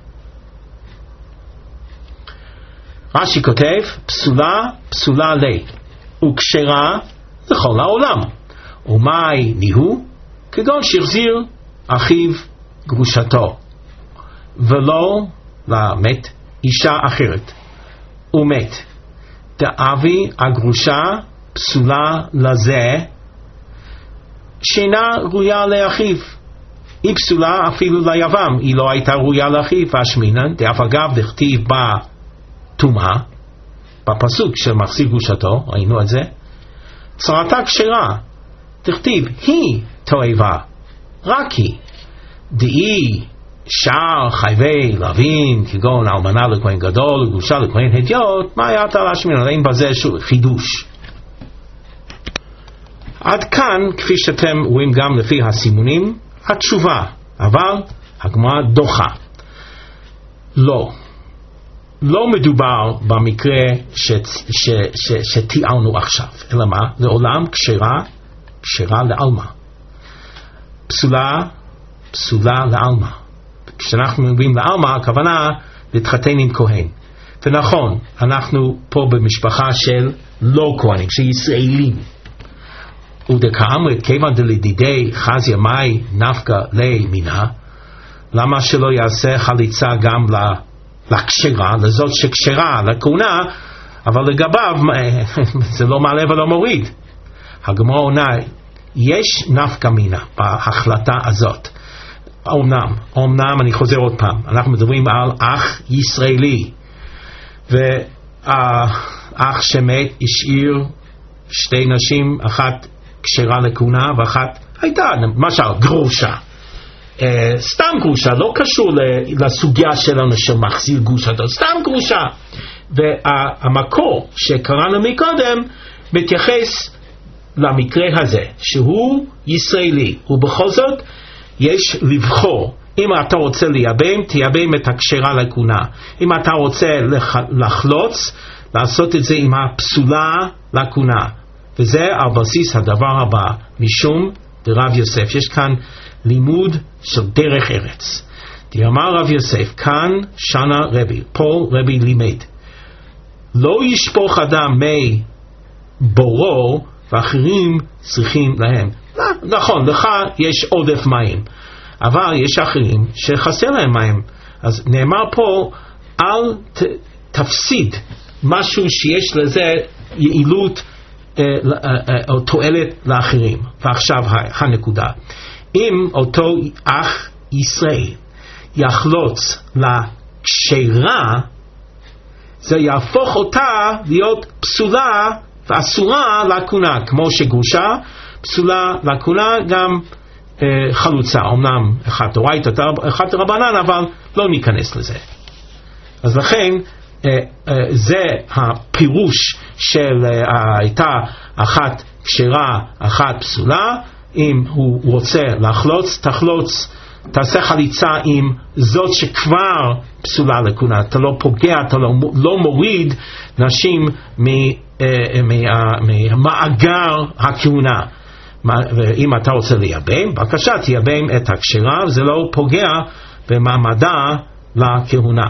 Speaker 1: רש"י כותב, פסולה, פסולה לי, וכשרה לכל העולם. ומאי ניהו? כגון שהחזיר אחיו גרושתו, ולא למת אישה אחרת, ומת. דאבי הגרושה פסולה לזה שאינה ראויה לאחיו. היא פסולה אפילו ליבם, היא לא הייתה ראויה לאחיו. השמינן, דאף אגב דכתיב בה טומאה, בפסוק של מחזיר גרושתו, ראינו את זה, צרתה כשרה, תכתיב היא תועבה, רק היא. דאי שאר חייבי לווין, כגון אלמנה לכהן גדול, גרושה לכהן הדיוט, מה היה אתה להשמין? אין בזה שוב חידוש. עד כאן, כפי שאתם רואים גם לפי הסימונים, התשובה, אבל הגמרא דוחה. לא. לא מדובר במקרה ש, ש, ש, שתיארנו עכשיו, אלא מה? לעולם כשרה, כשרה לעלמא. פסולה, פסולה לעלמא. כשאנחנו מדברים לעלמא, הכוונה להתחתן עם כהן. ונכון, אנחנו פה במשפחה של לא כהנים, של ישראלים. ודכאמרת, כיוון דלדידי חז ימי נפקא ליה מינה, למה שלא יעשה חליצה גם לכשרה, לזאת שכשרה, לכהונה, אבל לגביו זה לא מעלה ולא מוריד. הגמרא עונה, יש נפקא מינה בהחלטה הזאת. אומנם, אומנם, אני חוזר עוד פעם, אנחנו מדברים על אח ישראלי, ואח שמת השאיר שתי נשים, אחת כשרה לכהונה ואחת הייתה, למשל, גרושה. Uh, סתם גרושה, לא קשור לסוגיה שלנו שמחזיר גרושתו, סתם גרושה. והמקור שקראנו מקודם מתייחס למקרה הזה, שהוא ישראלי, ובכל זאת יש לבחור. אם אתה רוצה לייבם, תייבם את הכשרה לכהונה. אם אתה רוצה לח... לחלוץ, לעשות את זה עם הפסולה לכהונה. וזה על בסיס הדבר הבא, משום דרב יוסף. יש כאן לימוד של דרך ארץ. אמר רב יוסף, כאן שנה רבי, פה רבי לימד. לא ישפוך אדם מי בורו, ואחרים צריכים להם. נכון, לך יש עודף מים, אבל יש אחרים שחסר להם מים. אז נאמר פה, אל ת, תפסיד משהו שיש לזה יעילות או תועלת לאחרים. ועכשיו הנקודה, אם אותו אח ישראל יחלוץ לכשרה, זה יהפוך אותה להיות פסולה ואסורה לכהונה, כמו שגרושה פסולה לכהונה, גם אה, חלוצה, אמנם אחת אורייתא אחת רבנן, אבל לא ניכנס לזה. אז לכן אה, אה, זה הפירוש של אה, הייתה אחת כשרה אחת פסולה. אם הוא רוצה לחלוץ, תחלוץ, תעשה חליצה עם זאת שכבר פסולה לכהונה. אתה לא פוגע, אתה לא, לא מוריד נשים ממאגר הכהונה. ואם אתה רוצה לייבם, בבקשה תייבם את הכשרה, וזה לא פוגע במעמדה לכהונה.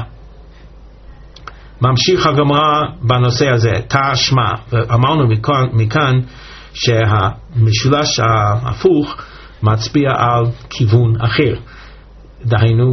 Speaker 1: ממשיך הגמרא בנושא הזה, תשמע, ואמרנו מכאן, מכאן שהמשולש ההפוך מצביע על כיוון אחר. דהיינו,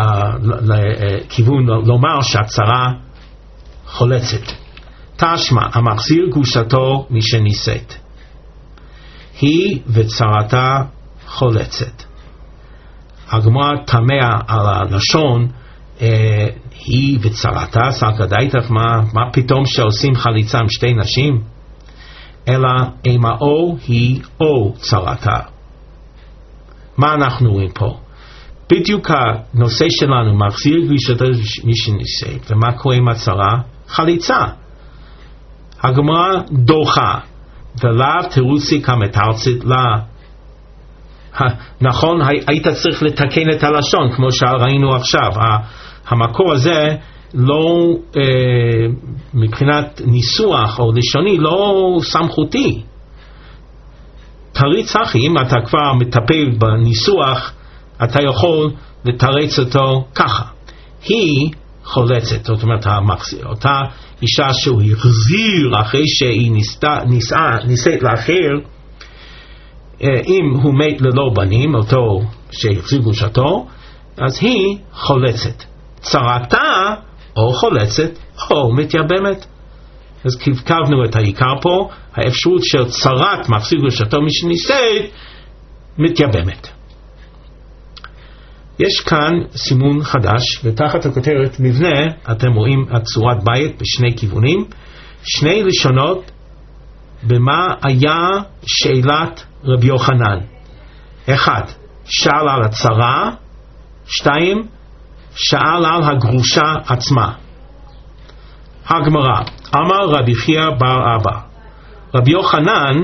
Speaker 1: כיוון לומר שהצרה חולצת. תשמע, המחזיר גרושתו משנישאת. היא וצרתה חולצת. הגמרא תמה על הלשון, אה, היא וצרתה, סלקדאיתך, מה, מה פתאום שעושים חליצה עם שתי נשים? אלא אמאו היא או צרתה. מה אנחנו רואים פה? בדיוק הנושא שלנו, מחזיר גרושתו משנישאת, ומה קורה עם הצרה? חליצה. הגמרא דוחה, ולאו תירוצי כמתרצת לה. נכון, היית צריך לתקן את הלשון, כמו שראינו עכשיו. המקור הזה לא, אה, מבחינת ניסוח או לשוני, לא סמכותי. תריץ אחי, אם אתה כבר מטפל בניסוח, אתה יכול לתרץ אותו ככה. היא חולצת, זאת אומרת, אותה אישה שהוא החזיר אחרי שהיא ניסתה, ניסה, ניסית לאחר, אם הוא מת ללא בנים, אותו שהחזיר גרושתו, אז היא חולצת. צרתה או חולצת או מתייבמת. אז קבענו את העיקר פה, האפשרות של צרת מחזיר גרושתו משנישאת מתייבמת. יש כאן סימון חדש, ותחת הכותרת מבנה אתם רואים הצורת בית בשני כיוונים, שני לשונות במה היה שאלת רבי יוחנן. אחד, שאל על הצרה, שתיים, שאל על הגרושה עצמה. הגמרא, אמר רבי חייא בר אבא, רבי יוחנן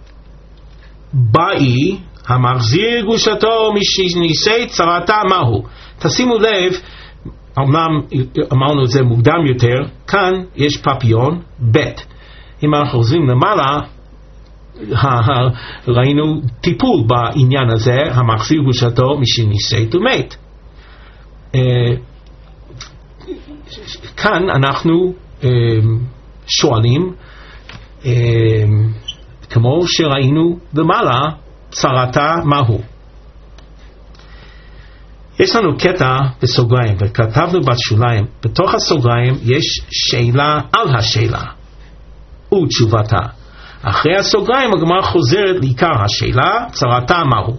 Speaker 1: באי המחזיר גרושתו משנישא צרתה מהו. תשימו לב, אמנם אמרנו את זה מוקדם יותר, כאן יש פפיון ב'. אם אנחנו חוזרים למעלה, ראינו טיפול בעניין הזה, המחזיר גרושתו משנישא ומת. כאן אנחנו שואלים, כמו שראינו למעלה, צרתה מהו. יש לנו קטע בסוגריים, וכתבנו בשוליים, בתוך הסוגריים יש שאלה על השאלה ותשובתה. אחרי הסוגריים הגמרא חוזרת לעיקר השאלה, צרתה מהו.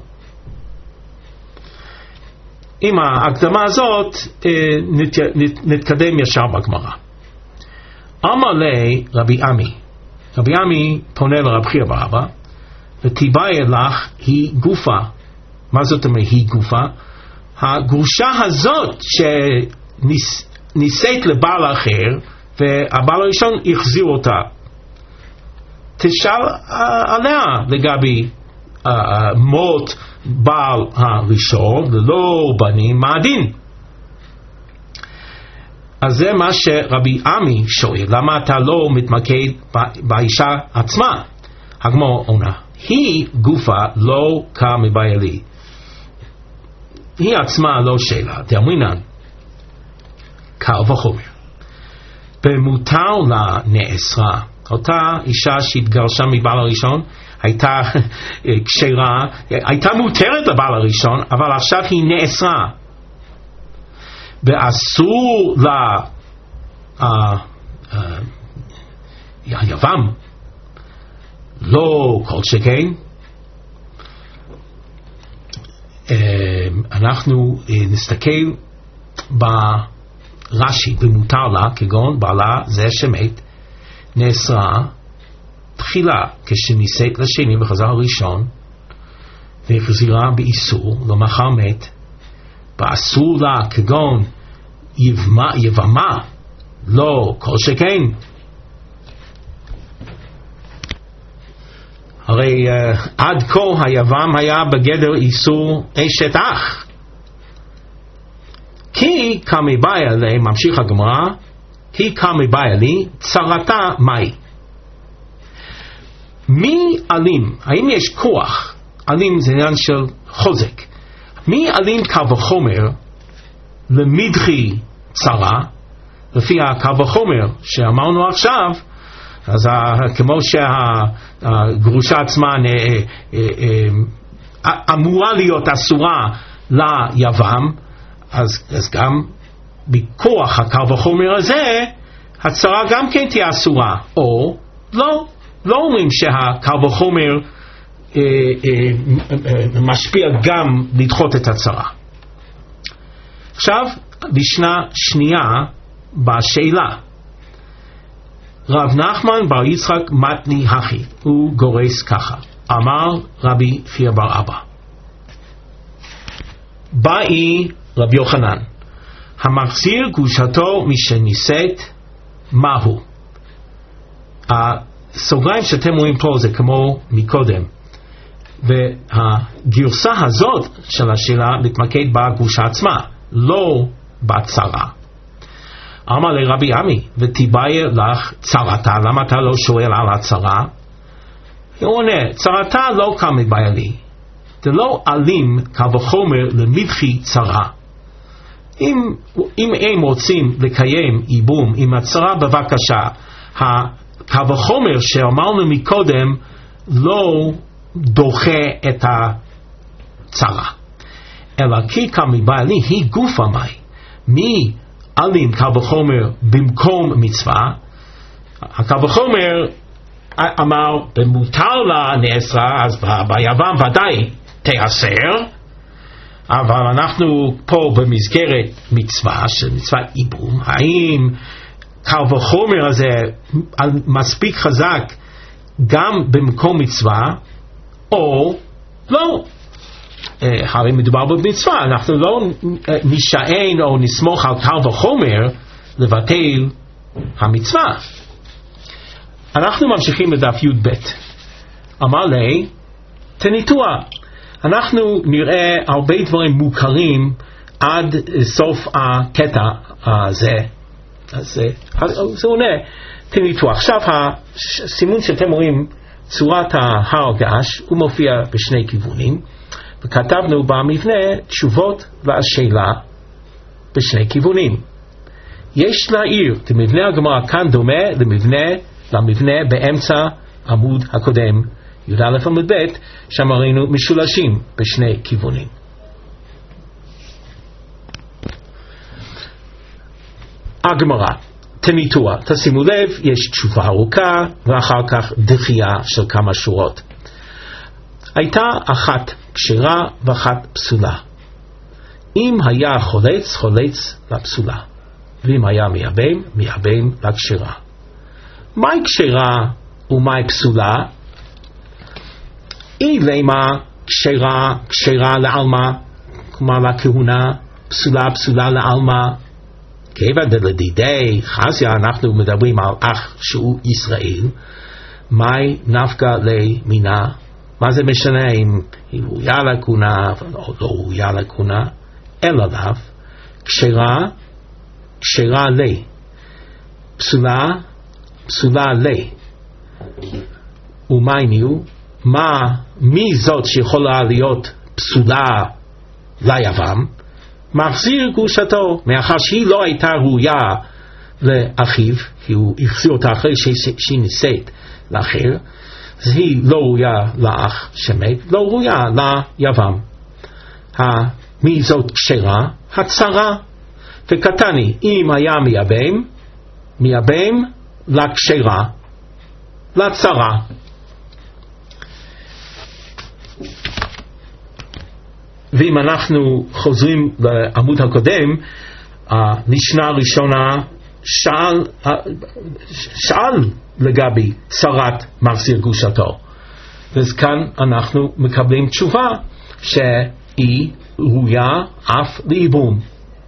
Speaker 1: עם ההקדמה הזאת נת, נת, נתקדם ישר בגמרא. אמר לי רבי עמי, רבי עמי פונה לרב חייא בר אבא, ותיבאי לך היא גופה. מה זאת אומרת היא גופה? הגרושה הזאת שנישאת לבעל אחר והבעל הראשון החזיר אותה, תשאל עליה לגבי uh, מות בעל הראשון ללא בנים, מה הדין? אז זה מה שרבי עמי שואל, למה אתה לא מתמקד באישה עצמה? הגמרא עונה, היא גופה לא כמבעלי, היא עצמה לא שאלה, דאמרינן קל וחומר, במותר לה נאסרה. אותה אישה שהתגרשה מבעל הראשון הייתה כשרה, הייתה מותרת לבעל הראשון, אבל עכשיו היא נאסרה, ואסור לה היבם, לא כל שכן. אנחנו נסתכל ברש"י, במותר לה, כגון בעלה זה שמת נאסרה תחילה כשנישאת לשני וחזר הראשון, והחזירה באיסור למחר מת, ואסור לה כגון יבמה, יבמה לא כל שכן. הרי uh, עד כה היבם היה בגדר איסור אשת אח, כי כמבעיה לי, ממשיך הגמרא, כי כמבעיה לי צרתה מהי. מי אלים? האם יש כוח? אלים זה עניין של חוזק. מי אלים קל וחומר למדחי צרה, לפי הקל וחומר שאמרנו עכשיו, אז כמו שהגרושה עצמה אמורה להיות אסורה ליבם, אז, אז גם בכוח הקל וחומר הזה הצרה גם כן תהיה אסורה, או לא, לא אומרים שהקל וחומר אה, אה, משפיע גם לדחות את הצרה. עכשיו בשנה שנייה בשאלה, רב נחמן בר יצחק מתני הכי, הוא גורס ככה, אמר רבי חייא בר אבא, באי רבי יוחנן, המחזיר גרושתו משנישאת מהו. הסוגריים שאתם רואים פה זה כמו מקודם, והגרסה הזאת של השאלה מתמקד בגרושה עצמה, לא בצרה. אמר לרבי עמי, ותיבאי לך צרתה, למה אתה לא שואל על הצרה? הוא עונה, צרתה לא כמבעלי, זה לא אלים קל וחומר למדחי צרה. אם, אם הם רוצים לקיים ייבום עם הצרה, בבקשה, הקל וחומר שאמרנו מקודם לא דוחה את הצרה, אלא כי כמבעלי היא גופה מהי, מי אלים קל וחומר במקום מצווה. הקל וחומר אמר במותר לה נאסרה, אז ביבם ודאי תאסר, אבל אנחנו פה במסגרת מצווה של מצווה ייבום. האם קל וחומר הזה מספיק חזק גם במקום מצווה או לא? הרי מדובר במצווה, אנחנו לא נשען או נסמוך על קל וחומר לבטל המצווה. אנחנו ממשיכים לדף י' ב'. אמר לי, תניתוע. אנחנו נראה הרבה דברים מוכרים עד סוף הקטע הזה. אז זה עונה, תניתוע. עכשיו הסימון שאתם רואים, צורת ההר געש, הוא מופיע בשני כיוונים, וכתבנו במבנה תשובות והשאלה בשני כיוונים. יש להעיר, למבנה הגמרא כאן דומה למבנה, למבנה באמצע עמוד הקודם, י"א עמוד ב', שם ראינו משולשים בשני כיוונים. הגמרא, תניתוע, תשימו לב, יש תשובה ארוכה ואחר כך דחייה של כמה שורות. הייתה אחת כשרה ואחת פסולה. אם היה חולץ, חולץ לפסולה. ואם היה מייבם, מייבם לכשרה. מהי כשרה ומהי פסולה? אי למה כשרה, כשרה לעלמא, כלומר לכהונה, פסולה, פסולה לעלמא. כיוון דלדידי חזיה, אנחנו מדברים על אח שהוא ישראל, מהי נפקא ליה מינה? מה זה משנה אם היא ראויה לכהונה או לא ראויה לכהונה? אלא לאו, כשרה, כשרה ליה, פסולה, פסולה ליה. ומייניו, מה, מי זאת שיכולה להיות פסולה ליבם? מחזיר גרושתו, מאחר שהיא לא הייתה ראויה לאחיו, כי הוא החזיר אותה אחרי שהיא נישאת לאחר, אז היא לא ראויה לאח שמת, לא ראויה ליבם. מי זאת כשרה? הצרה. וקטני, אם היה מייבם, מייבם לכשרה, לצרה. ואם אנחנו חוזרים לעמוד הקודם, המשנה הראשונה שאל, שאל לגבי צרת מחזיר גרושתו. אז כאן אנחנו מקבלים תשובה שהיא ראויה אף לייבום.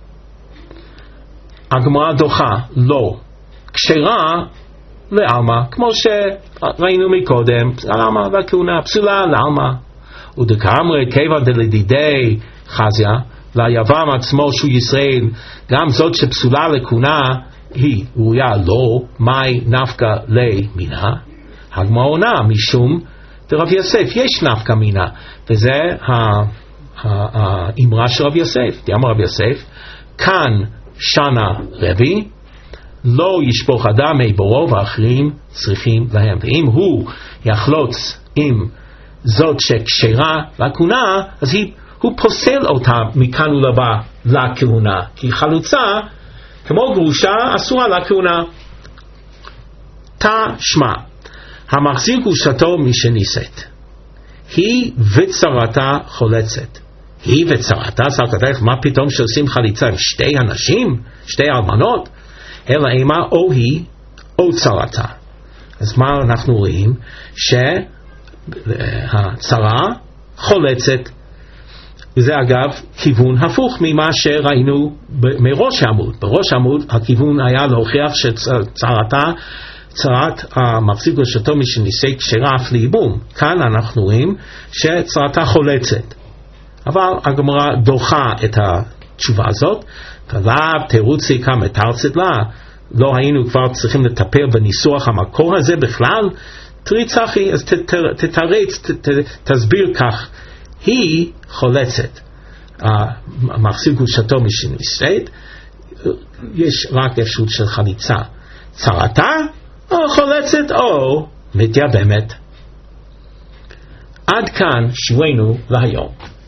Speaker 1: הגמרא דוחה, לא. כשרה לעלמא, כמו שראינו מקודם, לעלמא והכהונה, פסולה לעלמא. ודקאמרי כיוון דלדידי חזיה, ליבם עצמו שהוא ישראל, גם זאת שפסולה לכהונה היא ראויה לא, מהי נפקא ליה מינה? הגמרא עונה משום דרב יוסף, יש נפקא מינה, וזה האמרה של רב יוסף. דאמר רב יוסף, כאן שנה רבי, לא ישפוך אדם מבורו ואחרים צריכים להם. ואם הוא יחלוץ עם זאת שכשרה לכהונה, אז היא, הוא פוסל אותה מכאן ולבא לכהונה, כי חלוצה כמו גרושה אסורה לכהונה. תשמע, המחזיר גרושתו משנישאת, היא וצרתה חולצת. היא וצרתה, סלקתך, מה פתאום שעושים חליצה עם שתי אנשים, שתי אלמנות? אלא אימה או היא או צרתה. אז מה אנחנו רואים? שהצרה חולצת, וזה אגב כיוון הפוך ממה שראינו מראש העמוד. בראש העמוד הכיוון היה להוכיח שצרתה, צרת המחזיר גרושתו משנישאת כשרה אף לייבום. כאן אנחנו רואים שצרתה חולצת. אבל הגמרא דוחה את התשובה הזאת, ולאו תירוצי כמתרצת לה, לא היינו כבר צריכים לטפל בניסוח המקור הזה בכלל. תריצחי, אז תתרץ, תסביר כך, היא חולצת, המחזיר גרושתו משנישאת, יש רק אפשרות של חליצה. צרתה או חולצת או מתייבמת. עד כאן שיעורנו להיום.